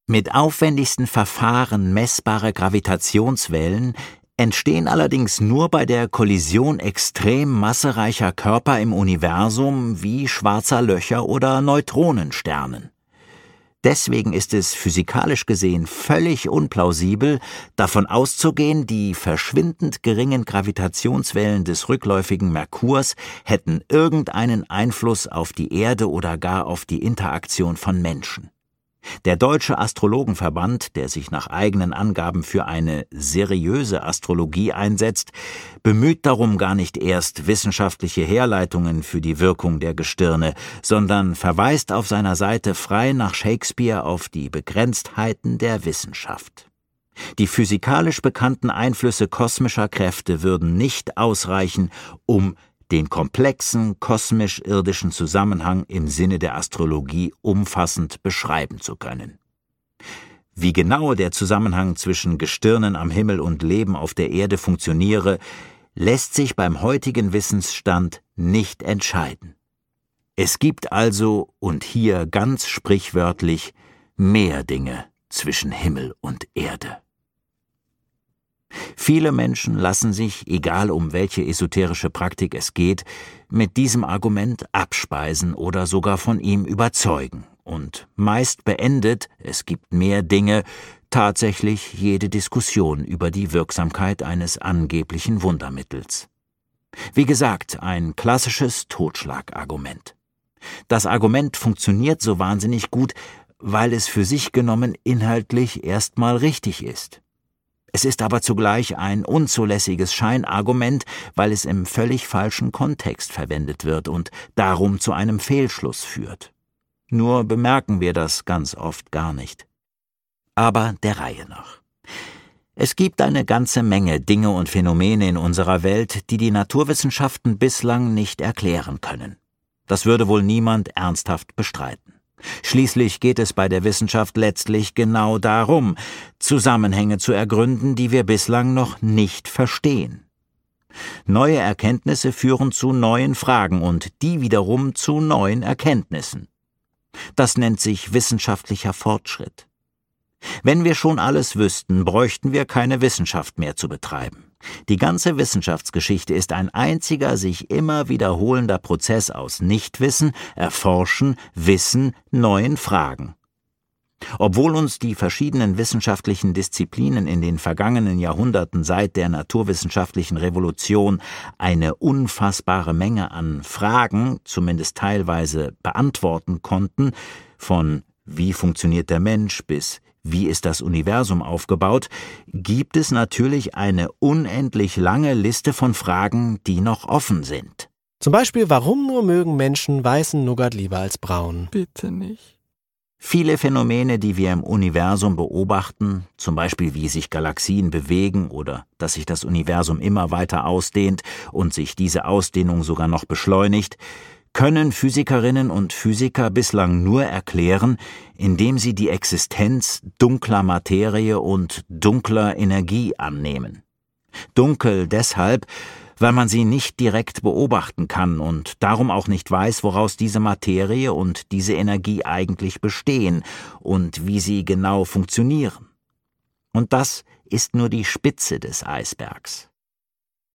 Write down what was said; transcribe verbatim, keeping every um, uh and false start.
Mit aufwendigsten Verfahren messbare Gravitationswellen entstehen allerdings nur bei der Kollision extrem massereicher Körper im Universum wie schwarzer Löcher oder Neutronensternen. Deswegen ist es physikalisch gesehen völlig unplausibel, davon auszugehen, die verschwindend geringen Gravitationswellen des rückläufigen Merkurs hätten irgendeinen Einfluss auf die Erde oder gar auf die Interaktion von Menschen. Der Deutsche Astrologenverband, der sich nach eigenen Angaben für eine seriöse Astrologie einsetzt, bemüht darum gar nicht erst wissenschaftliche Herleitungen für die Wirkung der Gestirne, sondern verweist auf seiner Seite frei nach Shakespeare auf die Begrenztheiten der Wissenschaft. Die physikalisch bekannten Einflüsse kosmischer Kräfte würden nicht ausreichen, um den komplexen kosmisch-irdischen Zusammenhang im Sinne der Astrologie umfassend beschreiben zu können. Wie genau der Zusammenhang zwischen Gestirnen am Himmel und Leben auf der Erde funktioniere, lässt sich beim heutigen Wissensstand nicht entscheiden. Es gibt also, und hier ganz sprichwörtlich, mehr Dinge zwischen Himmel und Erde. Viele Menschen lassen sich, egal um welche esoterische Praktik es geht, mit diesem Argument abspeisen oder sogar von ihm überzeugen. Und meist beendet, es gibt mehr Dinge, tatsächlich jede Diskussion über die Wirksamkeit eines angeblichen Wundermittels. Wie gesagt, ein klassisches Totschlagargument. Das Argument funktioniert so wahnsinnig gut, weil es für sich genommen inhaltlich erstmal richtig ist. Es ist aber zugleich ein unzulässiges Scheinargument, weil es im völlig falschen Kontext verwendet wird und darum zu einem Fehlschluss führt. Nur bemerken wir das ganz oft gar nicht. Aber der Reihe nach. Es gibt eine ganze Menge Dinge und Phänomene in unserer Welt, die die Naturwissenschaften bislang nicht erklären können. Das würde wohl niemand ernsthaft bestreiten. Schließlich geht es bei der Wissenschaft letztlich genau darum, Zusammenhänge zu ergründen, die wir bislang noch nicht verstehen. Neue Erkenntnisse führen zu neuen Fragen und die wiederum zu neuen Erkenntnissen. Das nennt sich wissenschaftlicher Fortschritt. Wenn wir schon alles wüssten, bräuchten wir keine Wissenschaft mehr zu betreiben. Die ganze Wissenschaftsgeschichte ist ein einziger sich immer wiederholender Prozess aus Nichtwissen, Erforschen, Wissen, neuen Fragen. Obwohl uns die verschiedenen wissenschaftlichen Disziplinen in den vergangenen Jahrhunderten seit der naturwissenschaftlichen Revolution eine unfassbare Menge an Fragen, zumindest teilweise, beantworten konnten, von wie funktioniert der Mensch bis wie ist das Universum aufgebaut, gibt es natürlich eine unendlich lange Liste von Fragen, die noch offen sind. Zum Beispiel, warum nur mögen Menschen weißen Nougat lieber als braun? Bitte nicht. Viele Phänomene, die wir im Universum beobachten, zum Beispiel wie sich Galaxien bewegen oder dass sich das Universum immer weiter ausdehnt und sich diese Ausdehnung sogar noch beschleunigt, können Physikerinnen und Physiker bislang nur erklären, indem sie die Existenz dunkler Materie und dunkler Energie annehmen. Dunkel deshalb, weil man sie nicht direkt beobachten kann und darum auch nicht weiß, woraus diese Materie und diese Energie eigentlich bestehen und wie sie genau funktionieren. Und das ist nur die Spitze des Eisbergs.